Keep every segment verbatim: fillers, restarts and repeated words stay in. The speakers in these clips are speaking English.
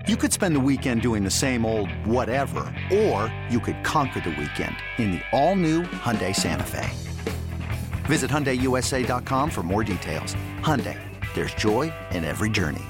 You could spend the weekend doing the same old whatever, or you could conquer the weekend in the all-new Hyundai Santa Fe. Visit Hyundai U S A dot com for more details. Hyundai, there's joy in every journey.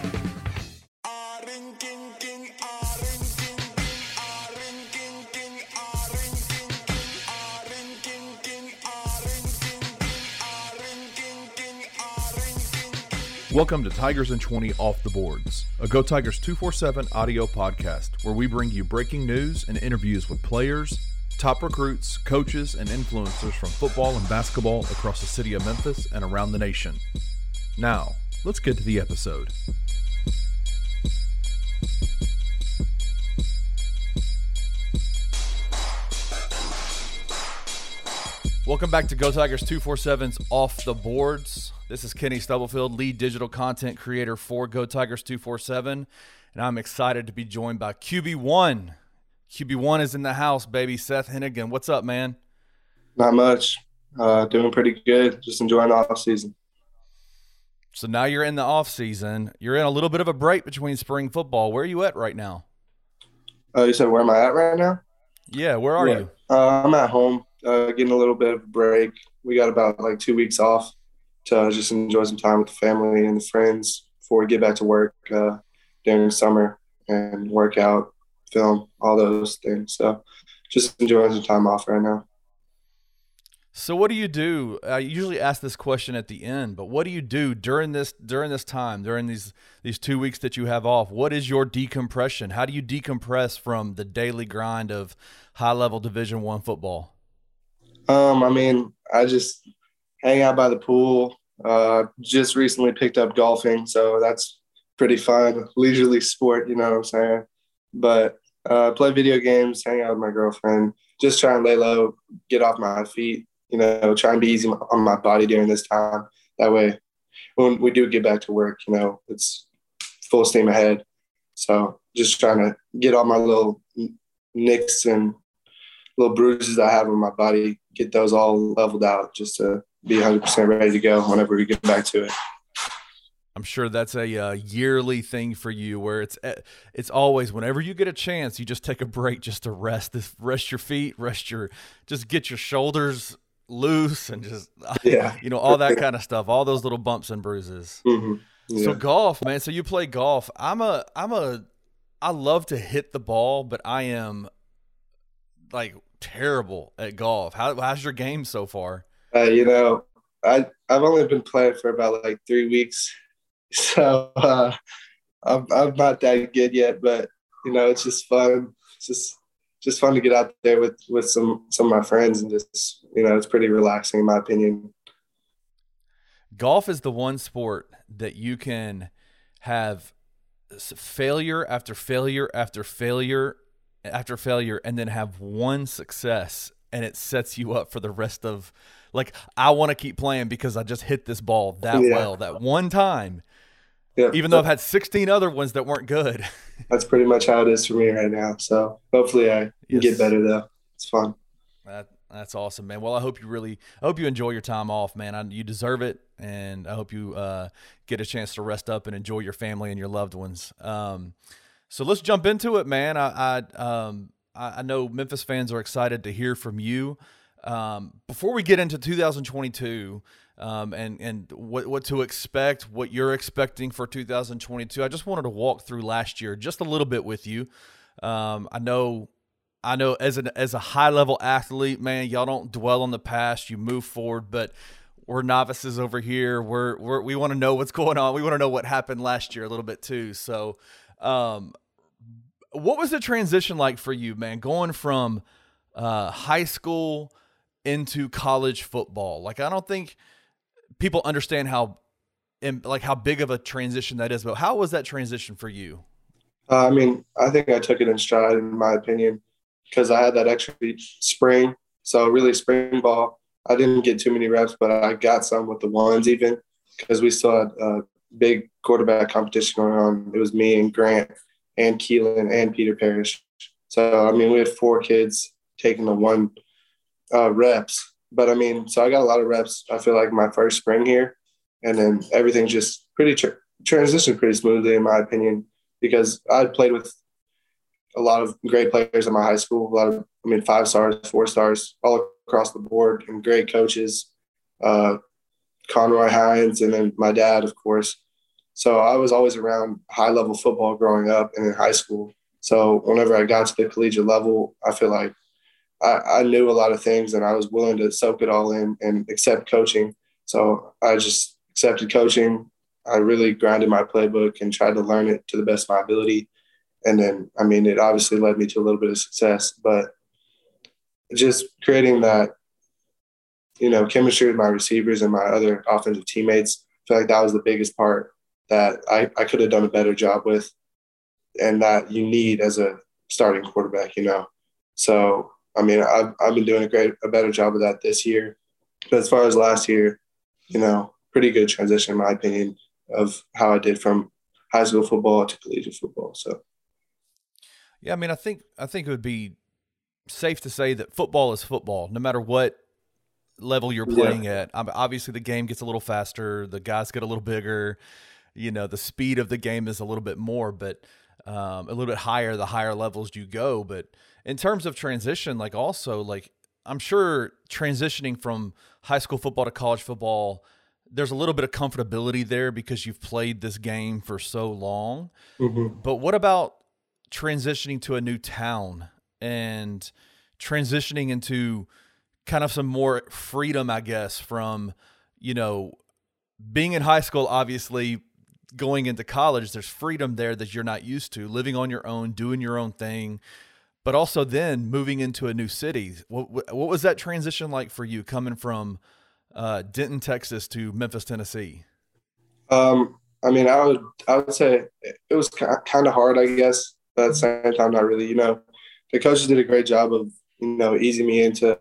Welcome to Tigers in twenty Off the Boards, a Go Tigers two forty-seven audio podcast where we bring you breaking news and interviews with players, top recruits, coaches, and influencers from football and basketball across the city of Memphis and around the nation. Now, let's get to the episode. Welcome back to Go Tigers two forty-seven's Off the Boards. This is Kenny Stubblefield, lead digital content creator for Go Tigers two forty-seven, and I'm excited to be joined by Q B one. Q B one is in the house, baby. Seth Hennigan, what's up, man? Not much. Uh, doing pretty good. Just enjoying the off season. So now you're in the off season. You're in a little bit of a break between spring football. Where are you at right now? Uh, you said where am I at right now? Yeah, where are yeah. you? Uh, I'm at home, uh, getting a little bit of a break. We got about like two weeks off to just enjoy some time with the family and the friends before we get back to work uh, during the summer and work out, film, all those things. So just enjoying some time off right now. So what do you do? I usually ask this question at the end, but what do you do during this during this time, during these these two weeks that you have off? What is your decompression? How do you decompress from the daily grind of high-level Division One football? Um, I mean, I just hang out by the pool. Uh, just recently picked up golfing, so that's pretty fun, leisurely sport, you know what I'm saying? But uh, play video games, hang out with my girlfriend, just try and lay low, get off my feet. You know, try and be easy on my body during this time. That way, when we do get back to work, you know, it's full steam ahead. So just trying to get all my little nicks and little bruises I have on my body, get those all leveled out just to be one hundred percent ready to go whenever we get back to it. I'm sure that's a uh, yearly thing for you where it's it's always whenever you get a chance, you just take a break just to rest, this, rest your feet, rest your, just get your shoulders loose and just, yeah, you know, all that kind of stuff, all those little bumps and bruises. Mm-hmm. Yeah. So golf, man. So you play golf. I'm a, I'm a, I love to hit the ball, but I am like terrible at golf. How, how's your game so far? Uh, you know, I, I've only been playing for about like three weeks. So uh, I'm, I'm not that good yet, but you know, it's just fun. It's just, just fun to get out there with, with some, some of my friends and just, you know, it's pretty relaxing in my opinion. Golf is the one sport that you can have failure after failure after failure after failure and then have one success, and it sets you up for the rest of, like, I want to keep playing because I just hit this ball that yeah. well that one time. Yeah. Even though I've had sixteen other ones that weren't good. That's pretty much how it is for me right now. So hopefully I yes. get better though. It's fun. That that's awesome, man. Well, I hope you really, I hope you enjoy your time off, man. I, you deserve it, and I hope you uh, get a chance to rest up and enjoy your family and your loved ones. Um, so let's jump into it, man. I I, um, I I know Memphis fans are excited to hear from you. Um, before we get into two thousand twenty-two. Um, and, and what, what to expect, what you're expecting for two thousand twenty-two. I just wanted to walk through last year just a little bit with you. Um, I know, I know as an, as a high level athlete, man, y'all don't dwell on the past, you move forward, but we're novices over here. We're, we're we want to know what's going on. We want to know what happened last year a little bit too. So, um, what was the transition like for you, man, going from, uh, high school into college football? Like, I don't think people understand how, like how big of a transition that is, but how was that transition for you? Uh, I mean, I think I took it in stride, in my opinion, because I had that extra spring. So really spring ball, I didn't get too many reps, but I got some with the ones even, because we still had a big quarterback competition going on. It was me and Grant and Keelan and Peter Parrish. So, I mean, we had four kids taking the one uh, reps. But, I mean, so I got a lot of reps, I feel like, my first spring here. And then everything just pretty tra- transitioned pretty smoothly, in my opinion. because I'd played with a lot of great players in my high school, a lot of, I mean, five stars, four stars, all across the board, and great coaches, uh, Conroy Hines, and then my dad, of course. So I was always around high-level football growing up and in high school. So whenever I got to the collegiate level, I feel like I, I knew a lot of things, and I was willing to soak it all in and accept coaching. So I just accepted coaching. I really grinded my playbook and tried to learn it to the best of my ability. And then, I mean, it obviously led me to a little bit of success, but just creating that, you know, chemistry with my receivers and my other offensive teammates, I feel like that was the biggest part that I, I could have done a better job with, and that you need as a starting quarterback, you know. So, I mean, I've, I've been doing a great, a better job of that this year. But as far as last year, you know, pretty good transition, in my opinion, of how I did from high school football to collegiate football. So, yeah, I mean, I think I think it would be safe to say that football is football, no matter what level you're playing yeah. at. Obviously, the game gets a little faster, the guys get a little bigger, you know, the speed of the game is a little bit more, but um, a little bit higher the higher levels you go. But in terms of transition, like also, like I'm sure transitioning from high school football to college football, there's a little bit of comfortability there because you've played this game for so long. Mm-hmm. But what about transitioning to a new town and transitioning into kind of some more freedom, I guess, from, you know, being in high school, obviously going into college, there's freedom there that you're not used to, living on your own, doing your own thing, but also then moving into a new city. What, what was that transition like for you coming from uh, Denton, Texas to Memphis, Tennessee? Um, I mean, I would, I would say it was kind of hard, I guess, but at the same time, not really. You know, the coaches did a great job of, you know, easing me into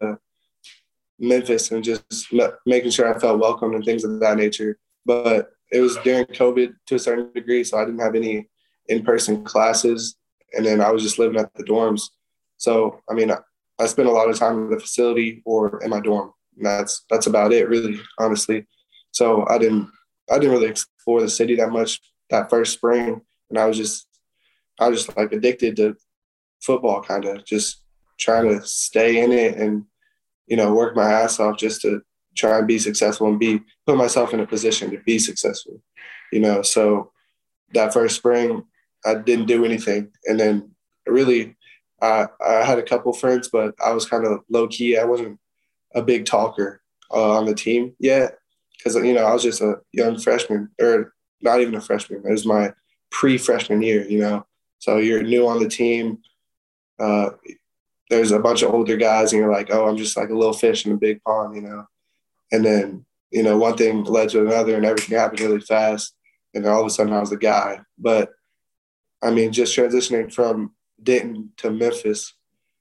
Memphis and just making sure I felt welcome and things of that nature. But it was during COVID to a certain degree, so I didn't have any in-person classes, and then I was just living at the dorms. So, I mean, I, I spent a lot of time in the facility or in my dorm, and that's that's about it, really, honestly. So I didn't I didn't really explore the city that much that first spring, and I was just I was just like addicted to football, kind of just trying to stay in it and, you know, work my ass off just to try and be successful and be put myself in a position to be successful, you know. So that first spring, I didn't do anything, and then really, I I had a couple friends, but I was kind of low key. I wasn't a big talker uh, on the team yet because, you know, I was just a young freshman, or not even a freshman. It was my pre-freshman year, you know. So you're new on the team. Uh, there's a bunch of older guys, and you're like, oh, I'm just like a little fish in a big pond, you know. And then, you know, one thing led to another, and everything happened really fast. And then all of a sudden I was the guy. But, I mean, just transitioning from Denton to Memphis,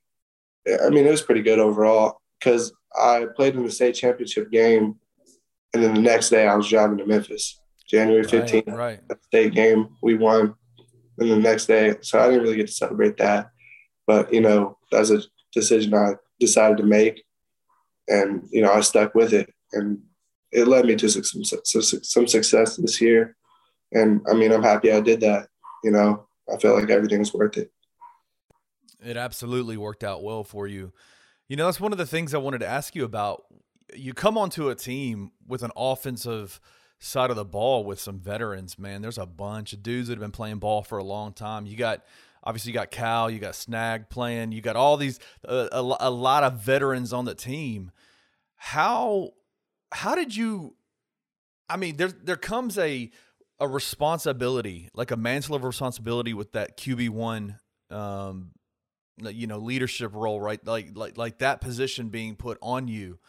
I mean, it was pretty good overall because I played in the state championship game, and then the next day I was driving to Memphis, January fifteenth, right, right. State game, we won. And the next day, so I didn't really get to celebrate that. But, you know, that's a decision I decided to make, and, you know, I stuck with it. And it led me to some, some, some success this year. And, I mean, I'm happy I did that. You know, I feel like everything was worth it. It absolutely worked out well for you. You know, that's one of the things I wanted to ask you about. You come onto a team with an offensive side of the ball with some veterans, man. There's a bunch of dudes that have been playing ball for a long time. You got, obviously you got Cal, you got Snag playing, you got all these, uh, a, a lot of veterans on the team. How, how did you, I mean, there, there comes a, a responsibility, like a mantle of responsibility with that Q B one, um, you know, leadership role, right? Like, like, like that position being put on you.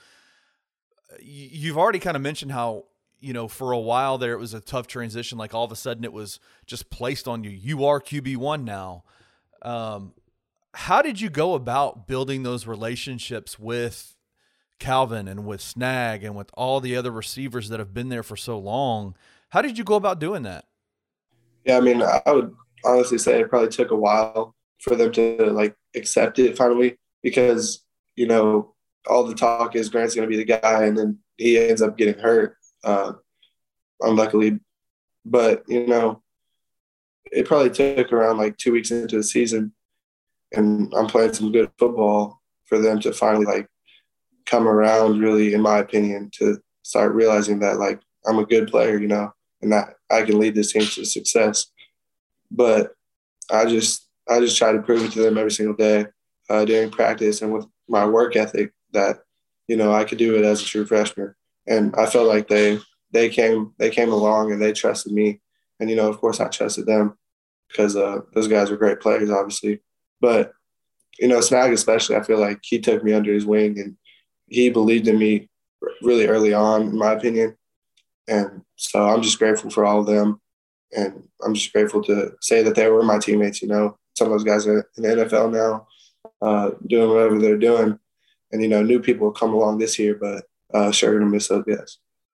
You've already kind of mentioned how, you know, for a while there, it was a tough transition. Like all of a sudden it was just placed on you. You are Q B one now. Um, how did you go about building those relationships with Calvin and with Snag and with all the other receivers that have been there for so long? How did you go about doing that? Yeah, I mean, I would honestly say it probably took a while for them to like accept it finally, because, you know, all the talk is Grant's going to be the guy, and then he ends up getting hurt, uh, unluckily. But, you know, it probably took around like two weeks into the season, and I'm playing some good football for them to finally like come around, really, in my opinion, to start realizing that like I'm a good player, you know, and that I can lead this team to success. But I just I just try to prove it to them every single day uh, during practice and with my work ethic that, you know, I could do it as a true freshman. And I felt like they they came they came along and they trusted me. And, you know, of course I trusted them because uh, those guys were great players, obviously. But, you know, Snag especially, I feel like he took me under his wing and he believed in me really early on, in my opinion. And so I'm just grateful for all of them. And I'm just grateful to say that they were my teammates, you know. Some of those guys are in the N F L now, uh, doing whatever they're doing. And, you know, new people will come along this year, but uh, sure going to miss those guys.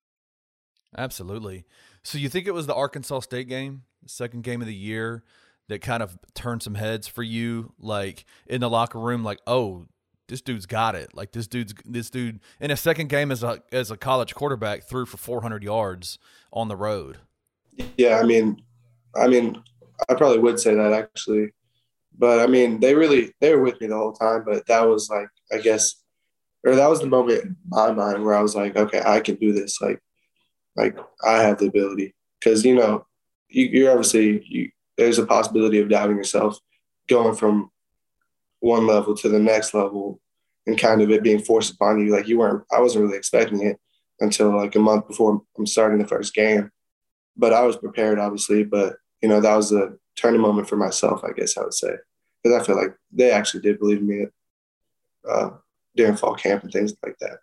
Absolutely. So you think it was the Arkansas State game, the second game of the year, that kind of turned some heads for you, like in the locker room, like, oh, this dude's got it. Like this dude's this dude in a second game as a as a college quarterback threw for four hundred yards on the road. Yeah, I mean, I mean, I probably would say that actually, but I mean, they really they were with me the whole time. But that was like, I guess, or that was the moment in my mind where I was like, okay, I can do this. Like, like I have the ability, because you know, you, you're obviously you. There's a possibility of doubting yourself, going from one level to the next level, and kind of it being forced upon you. Like you weren't, I wasn't really expecting it until like a month before I'm starting the first game. But I was prepared, obviously. But, you know, that was a turning moment for myself, I guess I would say. Because I feel like they actually did believe in me uh, during fall camp and things like that.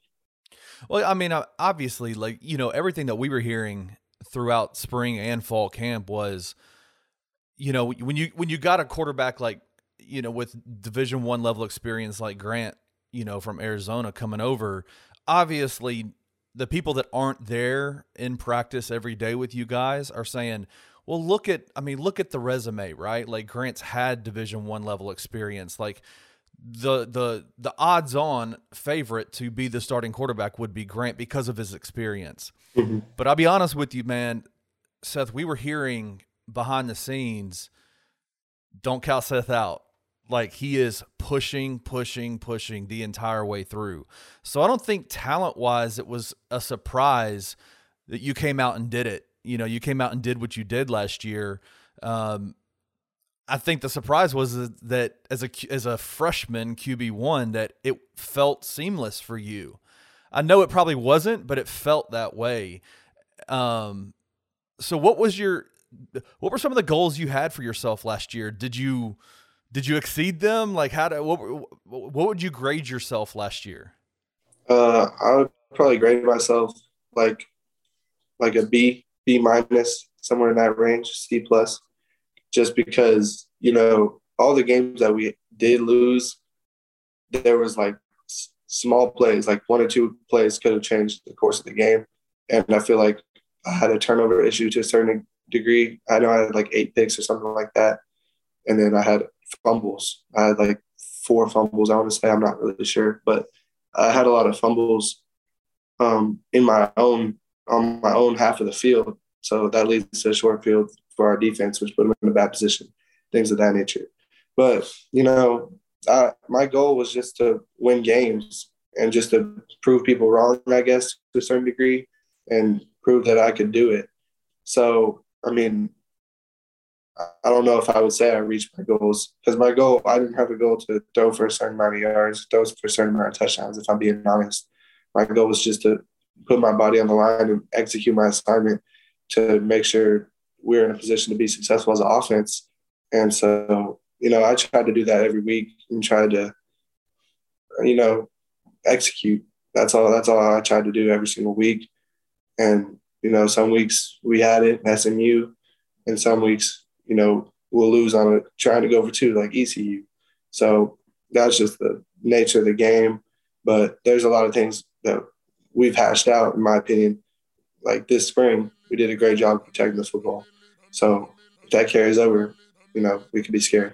Well, I mean, obviously, like, you know, everything that we were hearing throughout spring and fall camp was, you know, when you when you got a quarterback like, you know, with Division One level experience like Grant, you know, from Arizona coming over, obviously the people that aren't there in practice every day with you guys are saying, well, look at, I mean, look at the resume, right? Like Grant's had Division One level experience. Like the the the odds on favorite to be the starting quarterback would be Grant because of his experience. Mm-hmm. But I'll be honest with you, man, Seth, we were hearing behind the scenes, don't count Seth out. Like he is pushing, pushing, pushing the entire way through. So I don't think talent-wise it was a surprise that you came out and did it. You know, you came out and did what you did last year. Um, I think the surprise was that as a as a freshman Q B one, that it felt seamless for you. I know it probably wasn't, but it felt that way. Um, so what was your what were some of the goals you had for yourself last year? Did you did you exceed them? Like how to what what would you grade yourself last year? Uh, I would probably grade myself like like a B, B minus, somewhere in that range, C plus, just because, you know, all the games that we did lose, there was like s- small plays, like one or two plays could have changed the course of the game. And I feel like I had a turnover issue to a certain degree. I know I had like eight picks or something like that. And then I had fumbles. I had like four fumbles, I want to say. I'm not really sure. But I had a lot of fumbles um, in my own on my own half of the field. So that leads to a short field for our defense, which put them in a bad position, things of that nature. But, you know, I, my goal was just to win games and just to prove people wrong, I guess, to a certain degree, and prove that I could do it. So, I mean, I don't know if I would say I reached my goals, because my goal, I didn't have a goal to throw for a certain amount of yards, throw for a certain amount of touchdowns, if I'm being honest. My goal was just to put my body on the line and execute my assignment to make sure we're in a position to be successful as an offense. And so, you know, I tried to do that every week and tried to, you know, execute. That's all, that's all I tried to do every single week. And, you know, some weeks we had it, S M U, and some weeks, you know, we'll lose on it trying to go for two like E C U. So that's just the nature of the game. But there's a lot of things that we've hashed out, in my opinion. Like this spring, we did a great job protecting this football. So if that carries over, you know, we could be scary.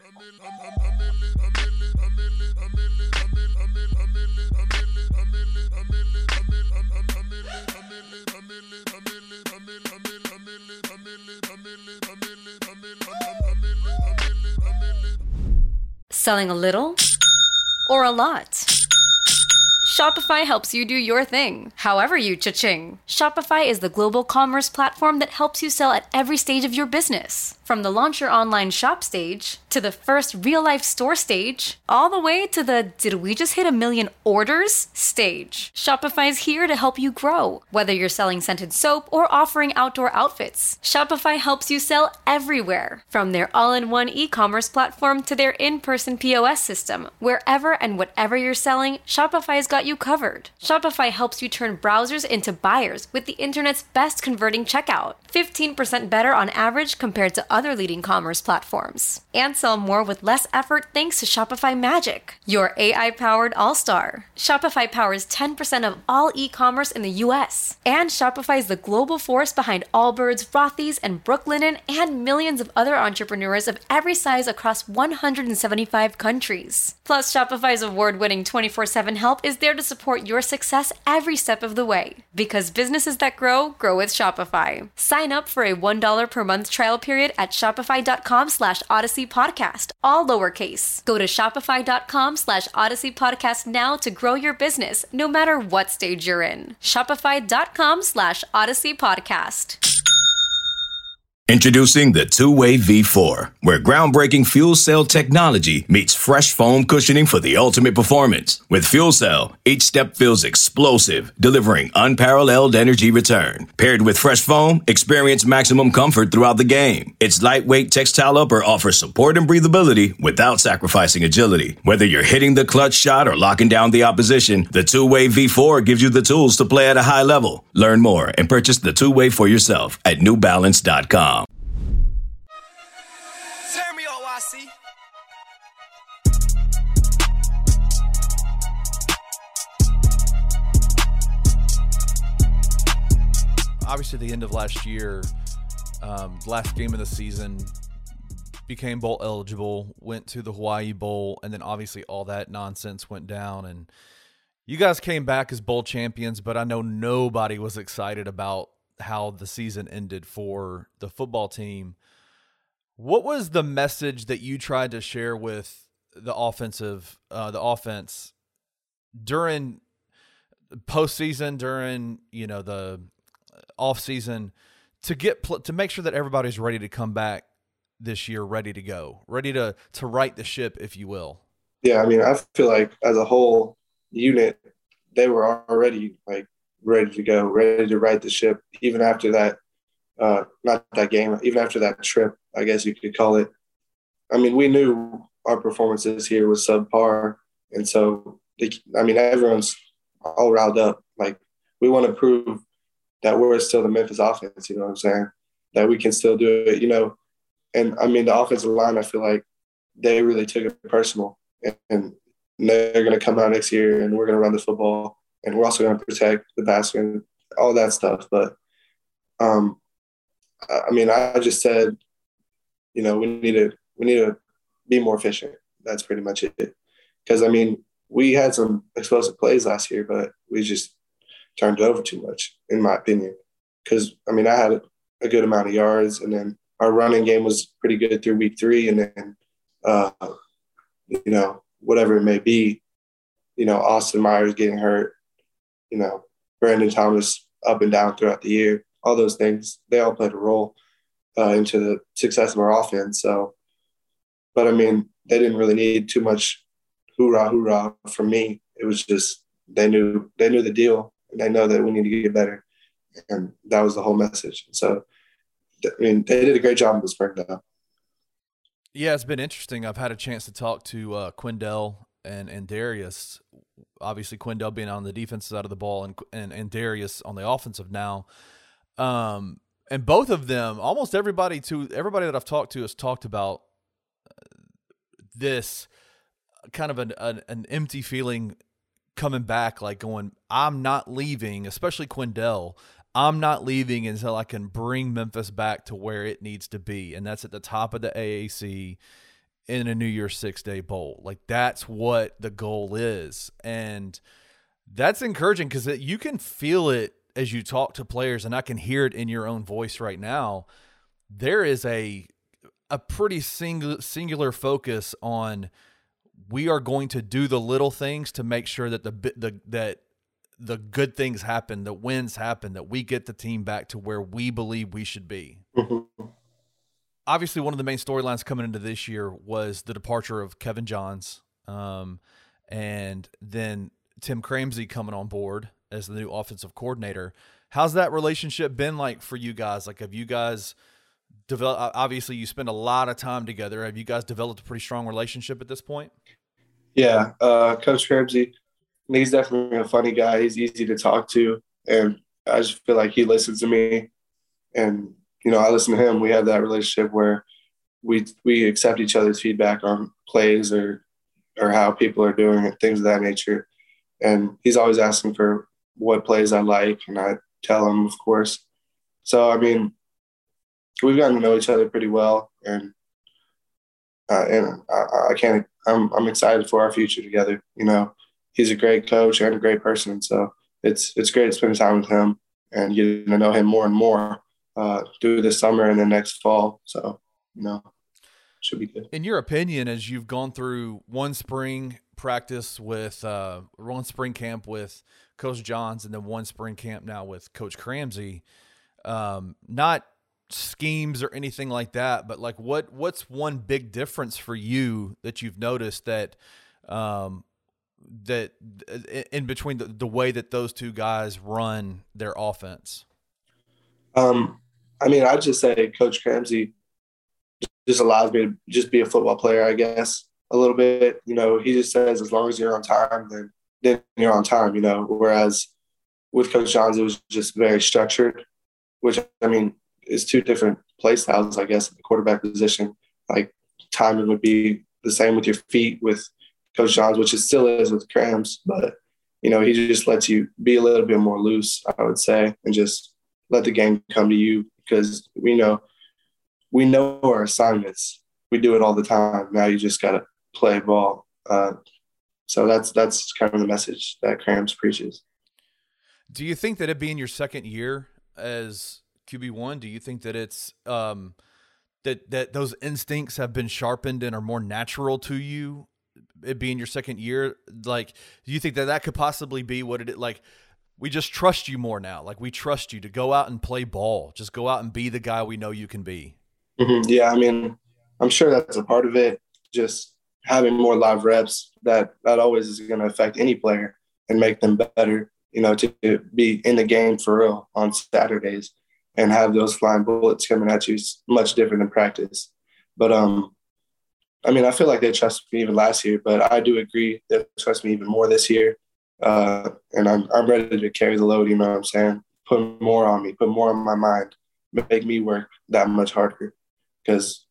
Selling a little or a lot? Shopify helps you do your thing, however you cha-ching. Shopify is the global commerce platform that helps you sell at every stage of your business. From the launch your online shop stage, to the first real-life store stage, all the way to the did we just hit a million orders stage. Shopify's here to help you grow. Whether you're selling scented soap or offering outdoor outfits, Shopify helps you sell everywhere. From their all-in-one e-commerce platform to their in-person P O S system, wherever and whatever you're selling, Shopify's got you covered. Shopify helps you turn browsers into buyers with the internet's best converting checkout. fifteen percent better on average compared to other leading commerce platforms. And sell more with less effort thanks to Shopify Magic, your A I-powered all-star. Shopify powers ten percent of all e-commerce in the U S. And Shopify is the global force behind Allbirds, Rothy's, and Brooklinen, and millions of other entrepreneurs of every size across one hundred seventy-five countries. Plus, Shopify's award-winning twenty-four seven help is there to support your success every step of the way. Because businesses that grow, grow with Shopify. Sign up for a one dollar per month trial period at shopify.com slash Odyssey Podcast, all lowercase. Go to shopify.com slash Odyssey Podcast now to grow your business, no matter what stage you're in. Shopify.com slash Odyssey Podcast. Introducing the two-way V four, where groundbreaking fuel cell technology meets fresh foam cushioning for the ultimate performance. With Fuel Cell, each step feels explosive, delivering unparalleled energy return. Paired with fresh foam, experience maximum comfort throughout the game. Its lightweight textile upper offers support and breathability without sacrificing agility. Whether you're hitting the clutch shot or locking down the opposition, the two-way V four gives you the tools to play at a high level. Learn more and purchase the two-way for yourself at new balance dot com. Obviously, the end of last year, um, last game of the season, became bowl eligible, went to the Hawaii Bowl, and then obviously all that nonsense went down. And you guys came back as bowl champions, but I know nobody was excited about how the season ended for the football team. What was the message that you tried to share with the offensive, uh, the offense during postseason, during you know the off season, to get pl- to make sure that everybody's ready to come back this year, ready to go, ready to to right the ship, if you will? Yeah, I mean, I feel like as a whole unit, they were already like ready to go, ready to right the ship, even after that. Uh, not that game, even after that trip, I guess you could call it. I mean, we knew our performance this year was subpar. And so, I mean, everyone's all riled up. Like, we want to prove that we're still the Memphis offense, you know what I'm saying? That we can still do it, you know. And, I mean, the offensive line, I feel like they really took it personal. And, and they're going to come out next year, and we're going to run the football. And we're also going to protect the basket and all that stuff. But, um, I mean, I just said, you know, we need to we need to be more efficient. That's pretty much it. Because, I mean, we had some explosive plays last year, but we just turned it over too much, in my opinion. Because, I mean, I had a good amount of yards, and then our running game was pretty good through week three. And then, uh, you know, whatever it may be, you know, Austin Myers getting hurt, you know, Brandon Thomas up and down throughout the year. All those things, they all played a role uh, into the success of our offense. So, but I mean, they didn't really need too much hoorah, hoorah from me. It was just, they knew, they knew the deal, and they know that we need to get better. And that was the whole message. So, I mean, they did a great job in the spring though. Yeah, it's been interesting. I've had a chance to talk to uh, Quindell and, and Darius. Obviously, Quindell being on the defensive side of the ball, and, and, and Darius on the offensive now. Um, and both of them, almost everybody to everybody that I've talked to has talked about this kind of an, an, an empty feeling coming back, like going, I'm not leaving, especially Quindell. I'm not leaving until I can bring Memphis back to where it needs to be. And that's at the top of the A A C in a New Year's six-day bowl. Like, that's what the goal is. And that's encouraging because you can feel it as you talk to players, and I can hear it in your own voice right now. There is a a pretty singular, singular focus on we are going to do the little things to make sure that the the that the good things happen, the wins happen, that we get the team back to where we believe we should be. Mm-hmm. Obviously, one of the main storylines coming into this year was the departure of Kevin Johns, um, and then Tim Cramsey coming on board as the new offensive coordinator. How's that relationship been like for you guys? Like, have you guys developed, obviously you spend a lot of time together. Have you guys developed a pretty strong relationship at this point? Yeah. Uh, Coach Cramsey, he's definitely a funny guy. He's easy to talk to. And I just feel like he listens to me, and, you know, I listen to him. We have that relationship where we, we accept each other's feedback on plays or, or how people are doing it, things of that nature. And he's always asking for what plays I like, and I tell him, of course. So, I mean, we've gotten to know each other pretty well, and uh, and I, I can't. I'm I'm excited for our future together. You know, he's a great coach and a great person, so it's it's great spending time with him and getting to know him more and more uh, through this summer and the next fall. So, you know, should be good. In your opinion, as you've gone through one spring practice with uh, one spring camp with Coach Johns and then one spring camp now with Coach Cramsey, um, not schemes or anything like that, but like what what's one big difference for you that you've noticed that um, that in between the, the way that those two guys run their offense? Um, I mean, I'd just say Coach Cramsey just allows me to just be a football player, I guess, a little bit. You know, he just says as long as you're on time, then then you're on time, you know. Whereas with Coach Johns, it was just very structured, which, I mean, is two different play styles, I guess, at the quarterback position. Like, timing would be the same with your feet with Coach Johns, which it still is with Crams. But, you know, he just lets you be a little bit more loose, I would say, and just let the game come to you, because we know we know our assignments. We do it all the time. Now you just got to play ball. Uh, so that's that's kind of the message that Crams preaches. Do you think that it being your second year as Q B one, do you think that it's um, that that those instincts have been sharpened and are more natural to you, it being your second year? Like, do you think that that could possibly be what it like? We just trust you more now. Like, we trust you to go out and play ball. Just go out and be the guy we know you can be. Mm-hmm. Yeah, I mean, I'm sure that's a part of it. Just having more live reps, that that always is going to affect any player and make them better, you know, to, to be in the game for real on Saturdays and have those flying bullets coming at you is much different than practice. But, um, I mean, I feel like they trusted me even last year, but I do agree they trust me even more this year. Uh, and I'm I'm ready to carry the load, you know what I'm saying? Put more on me, put more on my mind, make me work that much harder. Because,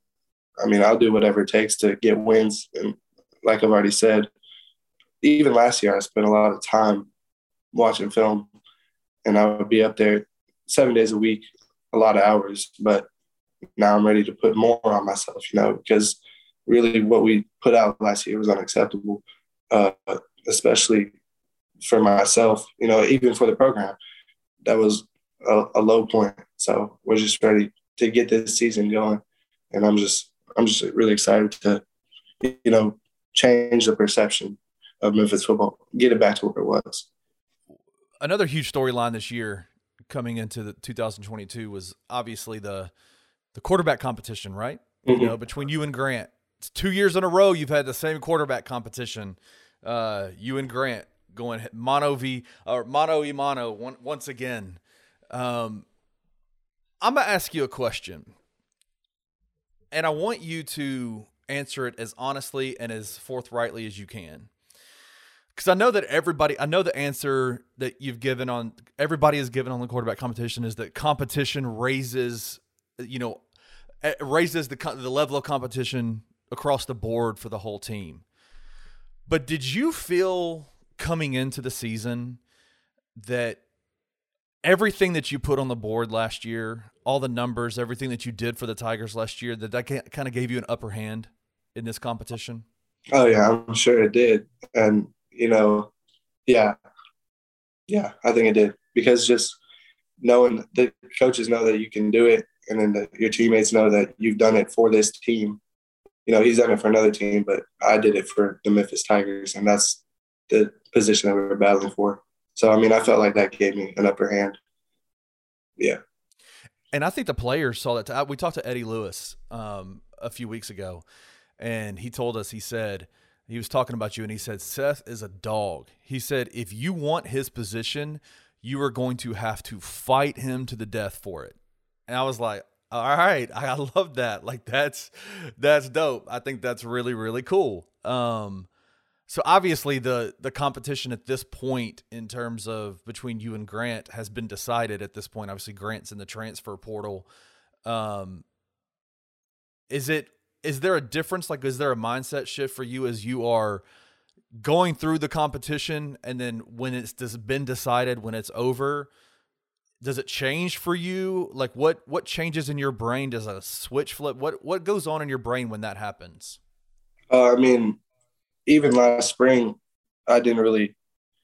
I mean, I'll do whatever it takes to get wins. And like I've already said, even last year I spent a lot of time watching film, and I would be up there seven days a week, a lot of hours. But now I'm ready to put more on myself, you know, because really what we put out last year was unacceptable, uh, especially for myself, you know, even for the program. That was a, a low point. So we're just ready to get this season going. And I'm just I'm just really excited to, you know, change the perception of Memphis football, get it back to where it was. Another huge storyline this year coming into the two thousand twenty-two was obviously the the quarterback competition, right? Mm-hmm. You know, between you and Grant. It's two years in a row you've had the same quarterback competition. Uh, you and Grant going mono v or mono e mono one, once again. Um, I'm gonna ask you a question, and I want you to answer it as honestly and as forthrightly as you can, because I know that everybody, I know the answer that you've given on everybody has given on the quarterback competition is that competition raises, you know, raises the the level of competition across the board for the whole team. But did you feel coming into the season that everything that you put on the board last year, all the numbers, everything that you did for the Tigers last year, that that kind of gave you an upper hand in this competition? Oh, yeah, I'm sure it did. And, you know, yeah, yeah, I think it did. Because just knowing the coaches know that you can do it, and then the, your teammates know that you've done it for this team, you know, he's done it for another team, but I did it for the Memphis Tigers, and that's the position that we were battling for. So, I mean, I felt like that gave me an upper hand. Yeah. And I think the players saw that. T- we talked to Eddie Lewis um, a few weeks ago, and he told us, he said, he was talking about you, and he said, Seth is a dog. He said, if you want his position, you are going to have to fight him to the death for it. And I was like, all right, I love that. Like, that's that's dope. I think that's really, really cool. Um, so obviously the the competition at this point in terms of between you and Grant has been decided at this point. Obviously, Grant's in the transfer portal. Um, is it is there a difference? Like, is there a mindset shift for you as you are going through the competition, and then when it's just been decided, when it's over, does it change for you? Like, what what changes in your brain? Does a switch flip? What what goes on in your brain when that happens? Uh, I mean, even last spring, I didn't really,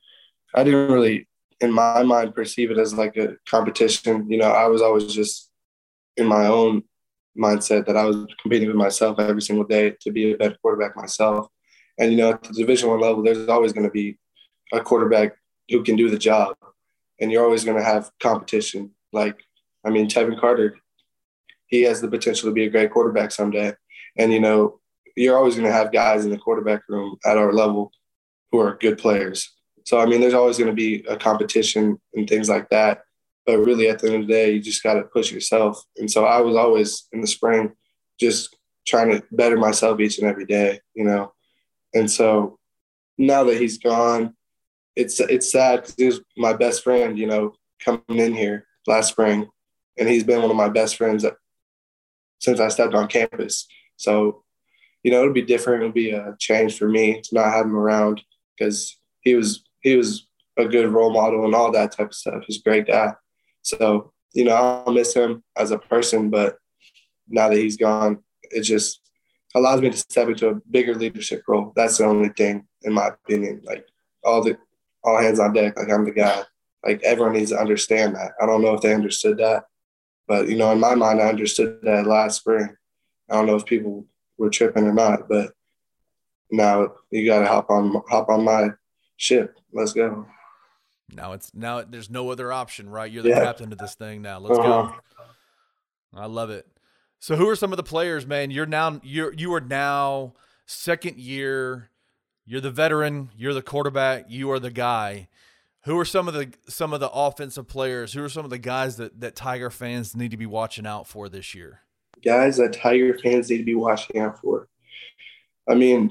I didn't really, in my mind, perceive it as like a competition. You know, I was always just in my own mindset that I was competing with myself every single day to be a better quarterback myself. And, you know, at the Division One level, there's always going to be a quarterback who can do the job. And you're always going to have competition. Like, I mean, Tevin Carter, he has the potential to be a great quarterback someday. And, you know, you're always going to have guys in the quarterback room at our level who are good players. So, I mean, there's always going to be a competition and things like that. But really, at the end of the day, you just got to push yourself. And so I was always in the spring just trying to better myself each and every day, you know. And so now that he's gone, it's it's sad because he was my best friend, you know, coming in here last spring. And he's been one of my best friends since I stepped on campus. So, you know, it'll be different. It'll be a change for me to not have him around because he was he was a good role model and all that type of stuff. He's a great guy. So, you know, I'll miss him as a person, but now that he's gone, it just allows me to step into a bigger leadership role. That's the only thing, in my opinion. Like, all the all hands on deck, like I'm the guy. Like, everyone needs to understand that. I don't know if they understood that, but, you know, in my mind, I understood that last spring. I don't know if people were tripping or not, but now you got to hop on hop on my ship. Let's go. Now it's now there's no other option, right? You're the Yeah. captain of this thing now. Let's Uh-huh. go. I love it. So who are some of the players, man? You're now you're you are now second year. You're the veteran. You're the quarterback. You are the guy. Who are some of the some of the offensive players? Who are some of the guys that that Tiger fans need to be watching out for this year? Guys that Tiger fans need to be watching out for. I mean,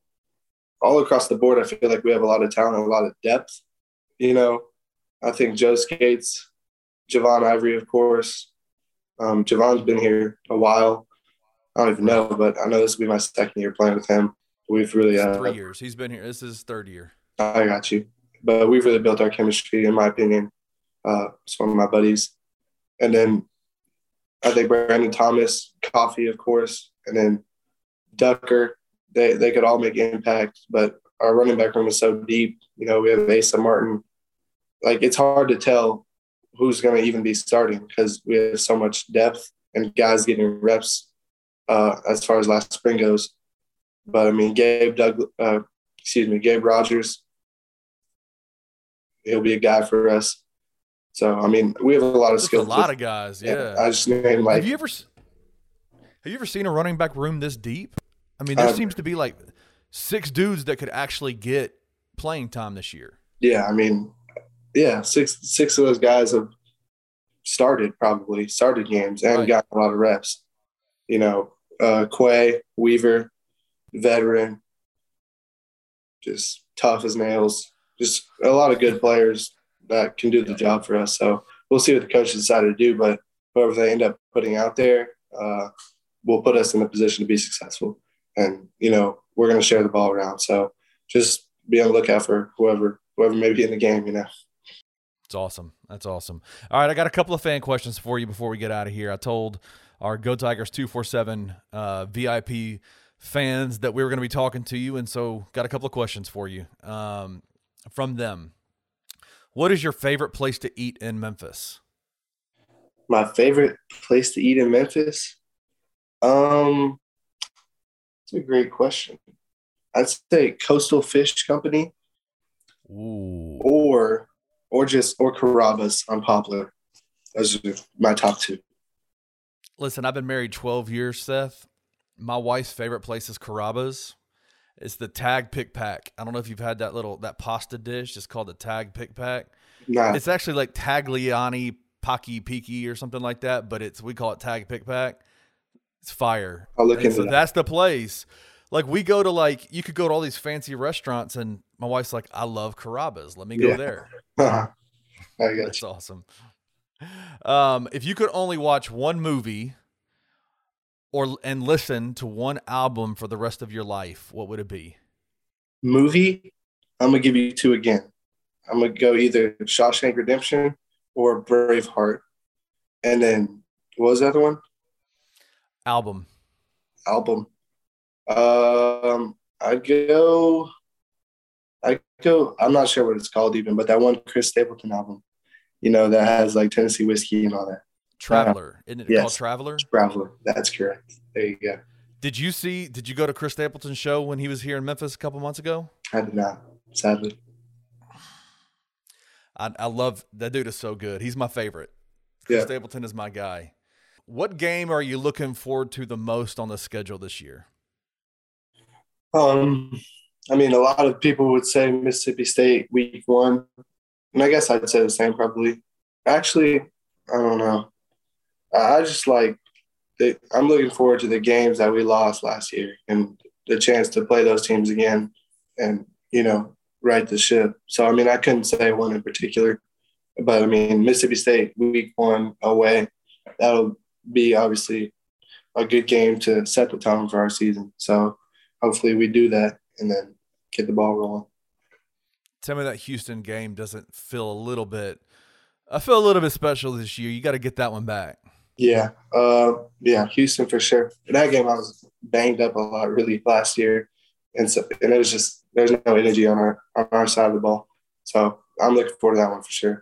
all across the board, I feel like we have a lot of talent, a lot of depth. You know, I think Joe Skates, Javon Ivory, of course. Um, Javon's been here a while. I don't even know, but I know this will be my second year playing with him. We've really uh, three years. He's been here. This is his third year. I got you. But we've really built our chemistry, in my opinion. Uh, it's one of my buddies. And then I think Brandon Thomas, Coffee, of course, and then Ducker. They they could all make impact, but our running back room is so deep. You know, we have Asa Martin. Like, it's hard to tell who's going to even be starting because we have so much depth and guys getting reps uh, as far as last spring goes. But I mean, Gabe Doug, uh, excuse me, Gabe Rogers. He'll be a guy for us. So I mean, we have a lot of Just skills. a lot of guys. Yeah. I just named like. Have you ever have you ever seen a running back room this deep? I mean, there Uh, seems to be like six dudes that could actually get playing time this year. Yeah, I mean, yeah, six six of those guys have started probably started games and Right. got a lot of reps. You know, uh, Quay, Weaver, veteran, just tough as nails. Just a lot of good players that can do the job for us. So we'll see what the coaches decide to do, but whoever they end up putting out there uh, will put us in a position to be successful. And, you know, we're going to share the ball around. So just be on the lookout for whoever, whoever may be in the game, you know. It's awesome. That's awesome. All right, I got a couple of fan questions for you before we get out of here. I told our Go Tigers two forty-seven uh, V I P fans that we were going to be talking to you, and so got a couple of questions for you um, from them. What is your favorite place to eat in Memphis? My favorite place to eat in Memphis? Um, a great question. I'd say Coastal Fish Company. Ooh. Or or just or Carrabba's on Poplar. Those are my top two. Listen, I've been married twelve years, Seth. My wife's favorite place is Carrabba's. It's the Tag Pick Pack. I don't know if you've had that little that pasta dish. It's called the Tag Pick Pack. Nah. It's actually like Tagliani Paki Piki or something like that, but it's we call it Tag Pick Pack. It's fire. I'll look and into so that. That's the place. Like we go to like you could go to all these fancy restaurants, and my wife's like, I love Carrabba's. Let me go Yeah. there. I got That's you. awesome. Um, if you could only watch one movie or and listen to one album for the rest of your life, what would it be? Movie, I'm gonna give you two again. I'm gonna go either Shawshank Redemption or Braveheart. And then what was the other one? Album. Album. Um, I'd go. I'd go. I'm not sure what it's called even, but that one Chris Stapleton album, you know, that has like Tennessee whiskey and all that. Traveler. Isn't it yes. called Traveler? Traveler. That's correct. There you go. Did you see, did you go to Chris Stapleton's show when he was here in Memphis a couple months ago? I did not, sadly. I, I love, that dude is so good. He's my favorite. Chris Yeah. Stapleton is my guy. What game are you looking forward to the most on the schedule this year? Um, I mean, a lot of people would say Mississippi State week one, and I guess I'd say the same probably. Actually, I don't know. I just like the, I'm looking forward to the games that we lost last year and the chance to play those teams again and, you know, right the ship. So, I mean, I couldn't say one in particular, but I mean, Mississippi State week one away, that'll be obviously a good game to set the tone for our season. So hopefully we do that and then get the ball rolling. Tell me that Houston game doesn't feel a little bit, I feel a little bit special this year. You got to get that one back. Yeah. Uh, yeah. Houston for sure. In that game, I was banged up a lot really last year. And so, and it was just, there's no energy on our, on our side of the ball. So I'm looking forward to that one for sure.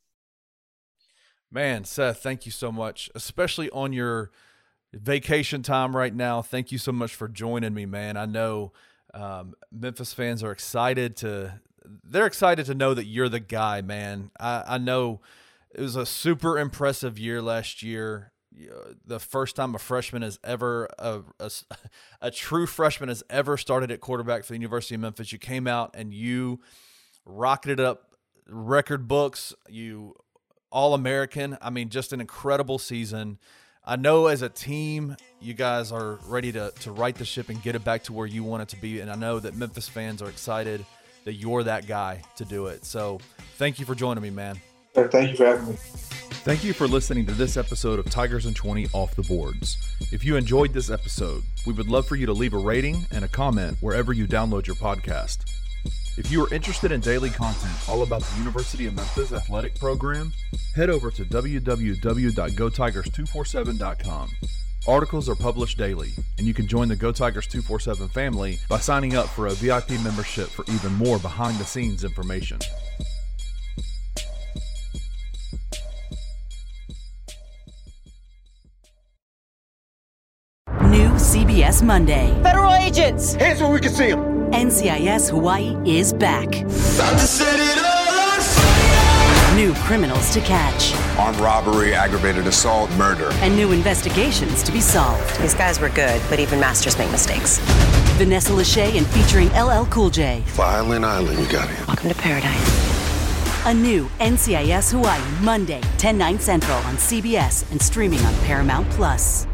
Man, Seth, thank you so much, especially on your vacation time right now. Thank you so much for joining me, man. I know um, Memphis fans are excited to, they're excited to know that you're the guy, man. I, I know it was a super impressive year last year. The first time a freshman has ever, a, a, a true freshman has ever started at quarterback for the University of Memphis. You came out and you rocketed up record books. You All-American. I mean, just an incredible season. I know as a team, you guys are ready to, to right the ship and get it back to where you want it to be. And I know that Memphis fans are excited that you're that guy to do it. So thank you for joining me, man. Thank you for having me. Thank you for listening to this episode of Tigers and twenty Off the Boards. If you enjoyed this episode, we would love for you to leave a rating and a comment wherever you download your podcast. If you are interested in daily content all about the University of Memphis athletic program, head over to w w w dot go tigers two four seven dot com. Articles are published daily, and you can join the Go Tigers two forty-seven family by signing up for a V I P membership for even more behind-the-scenes information. New C B S Monday. Federal agents! Hands where we can see them. N C I S Hawaii is back. About to set it all on fire. New criminals to catch. Armed robbery, aggravated assault, murder. And new investigations to be solved. These guys were good, but even masters make mistakes. Vanessa Lachey and featuring L L Cool J. Violent Island, you got it. Welcome to paradise. A new N C I S Hawaii Monday, ten, nine Central on C B S and streaming on Paramount Plus.